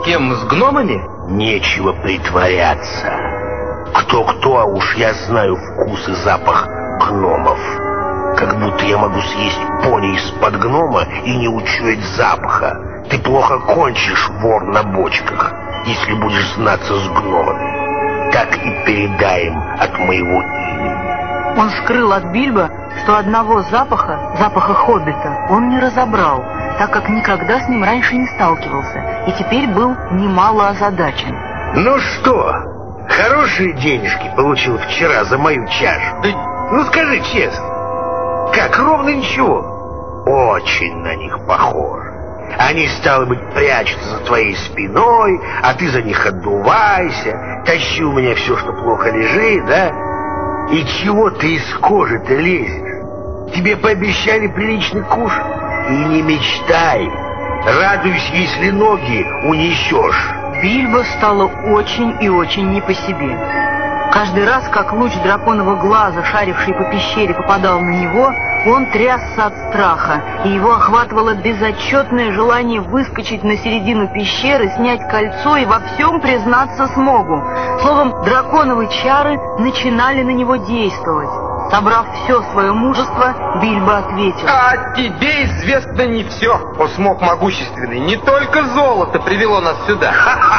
кем? С гномами? Нечего притворяться. Кто-кто, а уж я знаю вкус и запах гномов. Как будто я могу съесть пони из-под гнома и не учуять запаха. Ты плохо кончишь, вор на бочках, если будешь знаться с гномами. Так и передай им от моего имени. Он скрыл от Бильбо, что одного запаха хоббита, он не разобрал, так как никогда с ним раньше не сталкивался, и теперь был немало озадачен. Ну что, хорошие денежки получил вчера за мою чашу? Ну скажи честно, как, ровно ничего? Очень на них похож. Они, стало быть, прячутся за твоей спиной, а ты за них отдувайся, тащи у меня все, что плохо лежит, да? И чего ты из кожи-то лезешь? Тебе пообещали приличный куш? И не мечтай. Радуйся, если ноги унесешь. Бильбо стало очень и очень не по себе. Каждый раз, как луч драконового глаза, шаривший по пещере, попадал на него, он трясся от страха, и его охватывало безотчетное желание выскочить на середину пещеры, снять кольцо и во всем признаться Смогу. Словом, драконовые чары начинали на него действовать. Собрав все свое мужество, Бильбо ответил: «А тебе известно не все, о Смог могущественный. Не только золото привело нас сюда».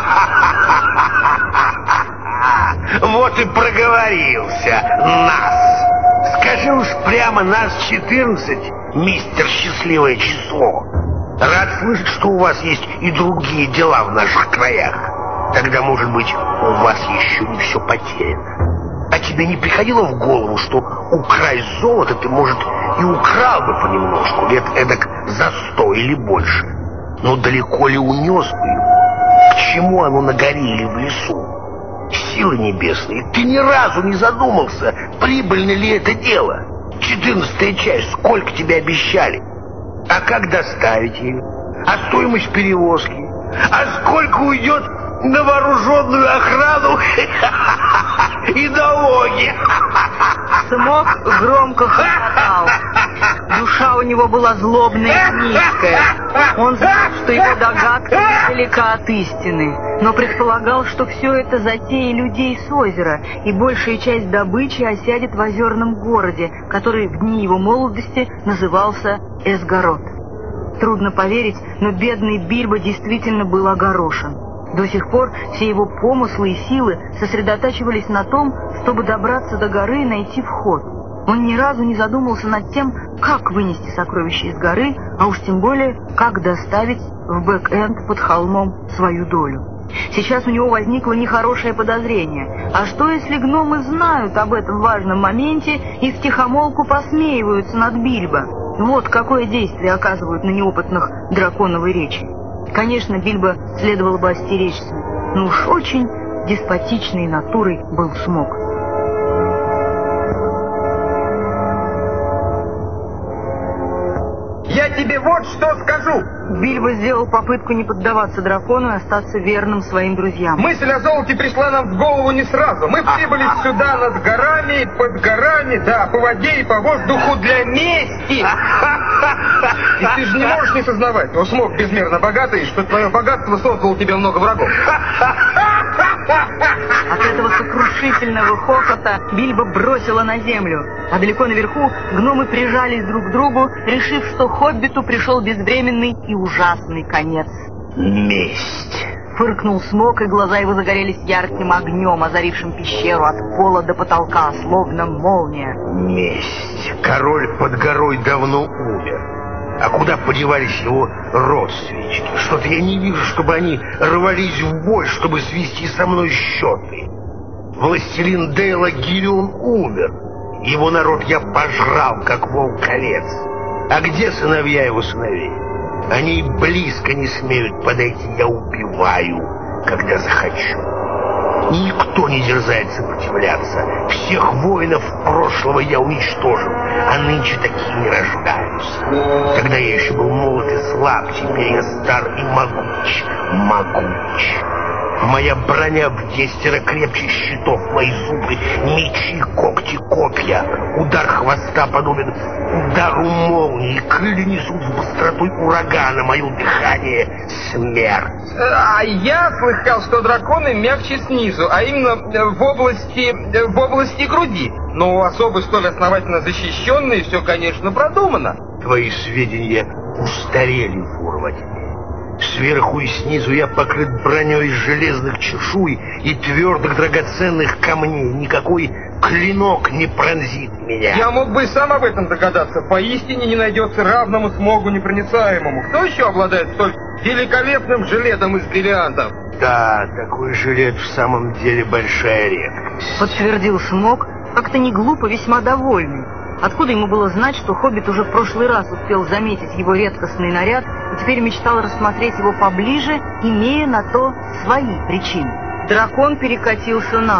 Вот и проговорился. Нас. Скажи уж прямо, нас 14, мистер Счастливое Число. Рад слышать, что у вас есть и другие дела в наших краях. Тогда, может быть, у вас еще не все потеряно. А тебе не приходило в голову, что украсть золото ты, может, и украл бы понемножку, лет эдак за 100 или больше? Но далеко ли унес бы его? К чему оно на горе или в лесу? Силы небесные, ты ни разу не задумался, прибыльно ли это дело? 14-я часть, сколько тебе обещали? А как доставить ее? А стоимость перевозки? А сколько уйдет на вооруженную охрану и налоги? Смог громко хохотал. Душа у него была злобная и низкая. Он знал, что его догадка недалека от истины, но предполагал, что все это затеи людей с озера, и большая часть добычи осядет в озерном городе, который в дни его молодости назывался Эсгарот. Трудно поверить, но бедный Бильбо действительно был огорошен. До сих пор все его помыслы и силы сосредотачивались на том, чтобы добраться до горы и найти вход. Он ни разу не задумался над тем, как вынести сокровища из горы, а уж тем более, как доставить в Бэк-Энд под холмом свою долю. Сейчас у него возникло нехорошее подозрение. А что, если гномы знают об этом важном моменте и втихомолку посмеиваются над Бильбо? Вот какое действие оказывают на неопытных драконовой речи. Конечно, Бильбо следовало бы остеречься, но уж очень деспотичной натурой был Смог. Я тебе вот что скажу. Бильбо сделал попытку не поддаваться дракону и остаться верным своим друзьям. Мысль о золоте пришла нам в голову не сразу. Мы прибыли сюда над горами, под горами, да, по воде и по воздуху для мести. И ты же не можешь не сознавать, но Смог безмерно богатый, что твое богатство создало тебе много врагов. От этого сокрушительного хохота Бильбо бросило на землю, а далеко наверху гномы прижались друг к другу, решив, что хоббиту пришел безвременный и ужасный конец. Месть. Фыркнул Смог, и глаза его загорелись ярким огнем, озарившим пещеру от пола до потолка, словно молния. Месть. Король под горой давно умер. А куда подевались его родственнички? Что-то я не вижу, чтобы они рвались в бой, чтобы свести со мной счеты. Властелин Дейла Гирион умер. Его народ я пожрал, как волк-овец. А где сыновья его сыновей? Они близко не смеют подойти, я убиваю, когда захочу. Никто не дерзает сопротивляться. Всех воинов прошлого я уничтожил, а нынче такие не рождаются. Тогда я еще был молод и слаб, теперь я стар и могуч. Моя броня в 10 крепче щитов, мои зубы, мечи, когти, копья. Удар хвоста подобен удару молнии, крылья несут с быстротой урагана, мое дыхание — смерть. А я слыхал, что драконы мягче снизу, а именно в области груди. Но особо столь основательно защищенные все, конечно, продумано. Твои сведения устарели, Фурвать. Сверху и снизу я покрыт броней из железных чешуй и твердых драгоценных камней. Никакой клинок не пронзит меня. Я мог бы и сам об этом догадаться. Поистине не найдется равному смогу непроницаемому. Кто еще обладает столь великолепным жилетом из бриллиантов? Да, такой жилет в самом деле большая редкость. Подтвердил Смог, как-то не глупо, весьма довольный. Откуда ему было знать, что Хоббит уже в прошлый раз успел заметить его редкостный наряд и теперь мечтал рассмотреть его поближе, имея на то свои причины. Дракон перекатился на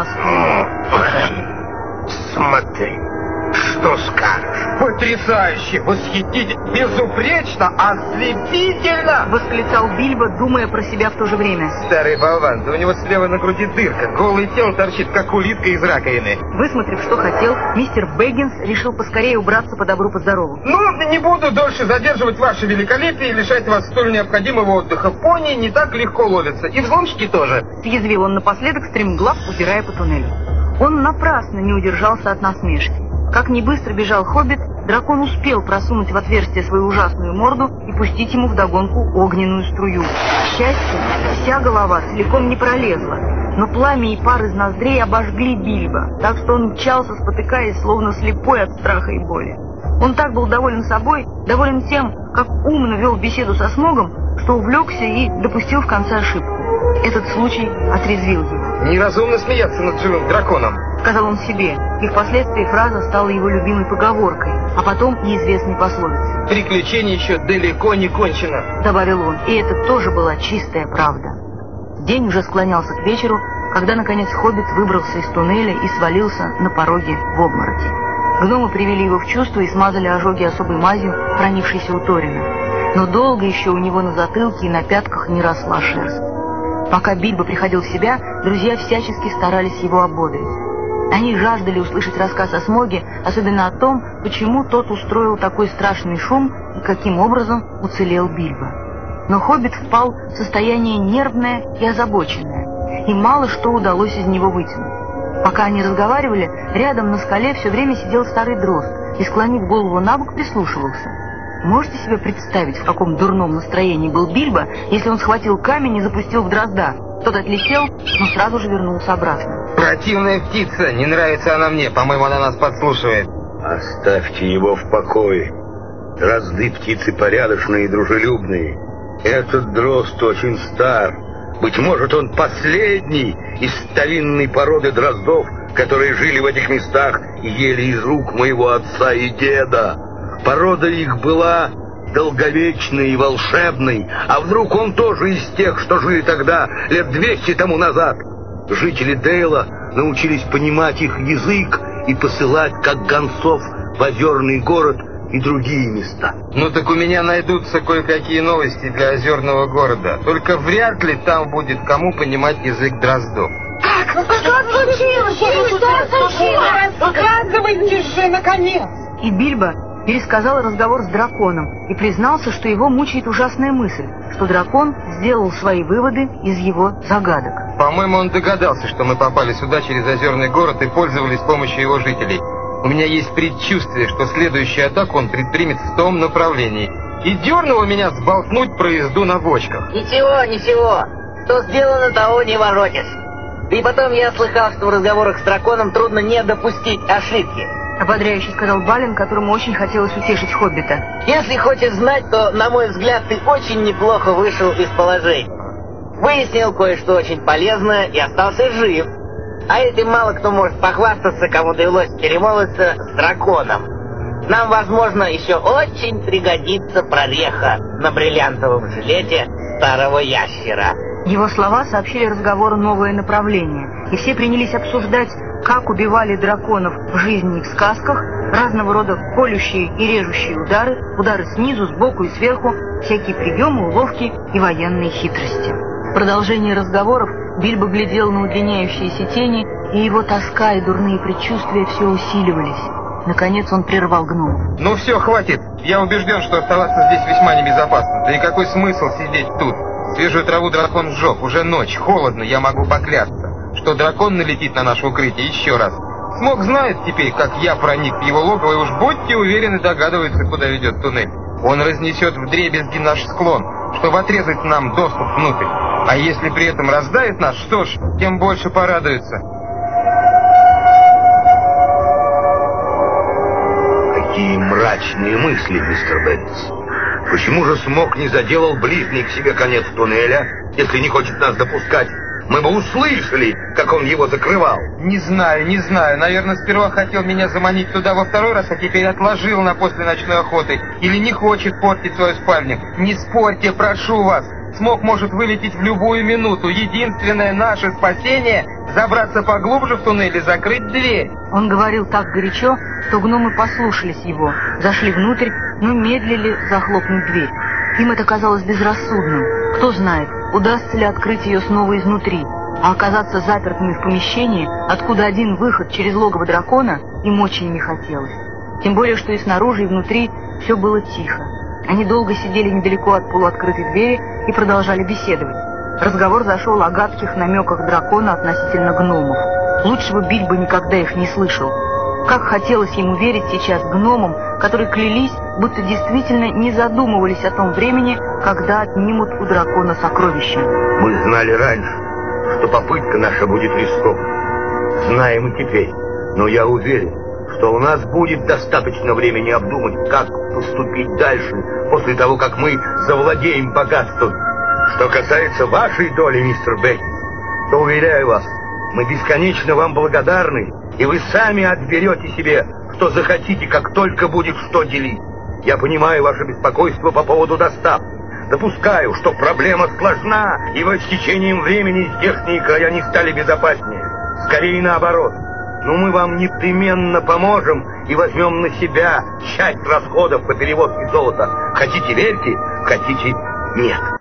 спину. Смотри, что скажешь? Потрясающе, восхитительно, безупречно, ослепительно! Восклицал Бильбо, думая про себя в то же время. Старый болван, да у него слева на груди дырка, голое тело торчит, как улитка из раковины. Высмотрев, что хотел, мистер Бэггинс решил поскорее убраться по добру, по здорову. Ну, не буду дольше задерживать ваше великолепие и лишать вас столь необходимого отдыха. Пони не так легко ловятся, и взломщики тоже. Съязвил он напоследок, стремглав удирая по туннелю. Он напрасно не удержался от насмешки. Как ни быстро бежал Хоббит, дракон успел просунуть в отверстие свою ужасную морду и пустить ему вдогонку огненную струю. К счастью, вся голова целиком не пролезла, но пламя и пар из ноздрей обожгли Бильбо, так что он мчался, спотыкаясь, словно слепой от страха и боли. Он так был доволен собой, доволен тем, как умно вел беседу со Смогом, что увлекся и допустил в конце ошибку. Этот случай отрезвил его. Неразумно смеяться над живым драконом, сказал он себе, и впоследствии фраза стала его любимой поговоркой, а потом и известной пословицей. Приключение еще далеко не кончено, добавил он, и это тоже была чистая правда. День уже склонялся к вечеру, когда, наконец, Хоббит выбрался из туннеля и свалился на пороге в обмороке. Гномы привели его в чувство и смазали ожоги особой мазью, хранившейся у Торина. Но долго еще у него на затылке и на пятках не росла шерсть. Пока Бильбо приходил в себя, друзья всячески старались его ободрить. Они жаждали услышать рассказ о Смоге, особенно о том, почему тот устроил такой страшный шум и каким образом уцелел Бильбо. Но Хоббит впал в состояние нервное и озабоченное, и мало что удалось из него вытянуть. Пока они разговаривали, рядом на скале все время сидел старый дрозд и, склонив голову набок, прислушивался. Можете себе представить, в каком дурном настроении был Бильбо, если он схватил камень и запустил в дрозда? Тот отлетел, но сразу же вернулся обратно. Противная птица, не нравится она мне, по-моему, она нас подслушивает. Оставьте его в покое. Дрозды птицы порядочные и дружелюбные. Этот дрозд очень стар. Быть может, он последний из старинной породы дроздов, которые жили в этих местах и ели из рук моего отца и деда. Порода их была долговечной и волшебной, а вдруг он тоже из тех, что жили тогда, лет 200 тому назад? Жители Дейла научились понимать их язык и посылать как гонцов в Озерный город и другие места. Ну так у меня найдутся кое-какие новости для Озерного города. Только вряд ли там будет кому понимать язык дроздов. Что случилось? Что случилось? Показывайте же, наконец! И Бильбо пересказал разговор с драконом и признался, что его мучает ужасная мысль, что дракон сделал свои выводы из его загадок. По-моему, он догадался, что мы попали сюда через Озерный город и пользовались помощью его жителей. У меня есть предчувствие, что следующую атаку он предпримет в том направлении. И дернуло меня сболтнуть про езду на бочках. Ничего. Что сделано, того не воротишь. И потом я слыхал, что в разговорах с драконом трудно не допустить ошибки. Ободряюще сказал Балин, которому очень хотелось утешить Хоббита. Если хочешь знать, то, на мой взгляд, ты очень неплохо вышел из положения. Выяснил кое-что очень полезное и остался жив. А этим мало кто может похвастаться, кому довелось перемолвиться с драконом. Нам, возможно, еще очень пригодится прореха на бриллиантовом жилете старого ящера. Его слова сообщили разговору новое направление, и все принялись обсуждать, как убивали драконов в жизни и в сказках, разного рода колющие и режущие удары, удары снизу, сбоку и сверху, всякие приемы, уловки и военные хитрости. В продолжении разговоров Бильбо глядел на удлиняющиеся тени, и его тоска и дурные предчувствия все усиливались. Наконец он прервал гнома. Ну все, хватит. Я убежден, что оставаться здесь весьма небезопасно. Да и какой смысл сидеть тут? Свежую траву дракон сжег, уже ночь, холодно, я могу поклясться, что дракон налетит на наше укрытие еще раз. Смог знает теперь, как я проник в его логово, и уж будьте уверены, догадывается, куда ведет туннель. Он разнесет вдребезги наш склон, чтобы отрезать нам доступ внутрь. А если при этом раздавит нас, что ж, тем больше порадуется. Какие мрачные мысли, мистер Беннис. Почему же Смок не заделал ближний к себе конец туннеля, если не хочет нас допускать? Мы бы услышали, как он его закрывал. Не знаю. Наверное, сперва хотел меня заманить туда во второй раз, а теперь отложил на после ночной охоты. Или не хочет портить свою спальню. Не спорьте, прошу вас. Смок может вылететь в любую минуту. Единственное наше спасение — забраться поглубже в туннель и закрыть дверь. Он говорил так горячо, что гномы послушались его, зашли внутрь, но медлили захлопнуть дверь. Им это казалось безрассудным. Кто знает, удастся ли открыть ее снова изнутри, а оказаться запертыми в помещении, откуда один выход через логово дракона, им очень не хотелось. Тем более, что и снаружи, и внутри все было тихо. Они долго сидели недалеко от полуоткрытой двери и продолжали беседовать. Разговор зашел о гадких намеках дракона относительно гномов. Лучше бы Бильбо никогда их не слышал. Как хотелось ему верить сейчас гномам, которые клялись, будто действительно не задумывались о том времени, когда отнимут у дракона сокровища. Мы знали раньше, что попытка наша будет рискованной. Знаем и теперь. Но я уверен, что у нас будет достаточно времени обдумать, как поступить дальше, после того, как мы завладеем богатством. Что касается вашей доли, мистер Беккет, то, уверяю вас, мы бесконечно вам благодарны, и вы сами отберете себе, что захотите, как только будет что делить. Я понимаю ваше беспокойство по поводу доставки. Допускаю, что проблема сложна, и с течением времени здешние края не стали безопаснее. Скорее наоборот. Но мы вам непременно поможем и возьмем на себя часть расходов по перевозке золота. Хотите — верьте, хотите — нет.